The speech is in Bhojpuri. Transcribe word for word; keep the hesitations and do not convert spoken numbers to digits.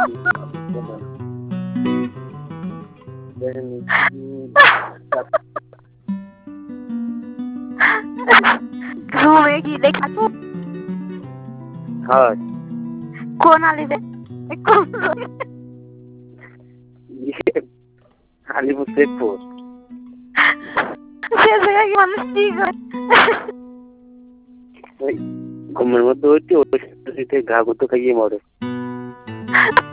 घूमेगी देखा तू? हाँ कौन आली रे? कौन ये अलीपुर शेखपुर जैसे कि মানুষ ঠিক হয় ওই ঘুমের মধ্যে হচ্ছে ওই থেকে ঘা করতে খাইয়ে মরে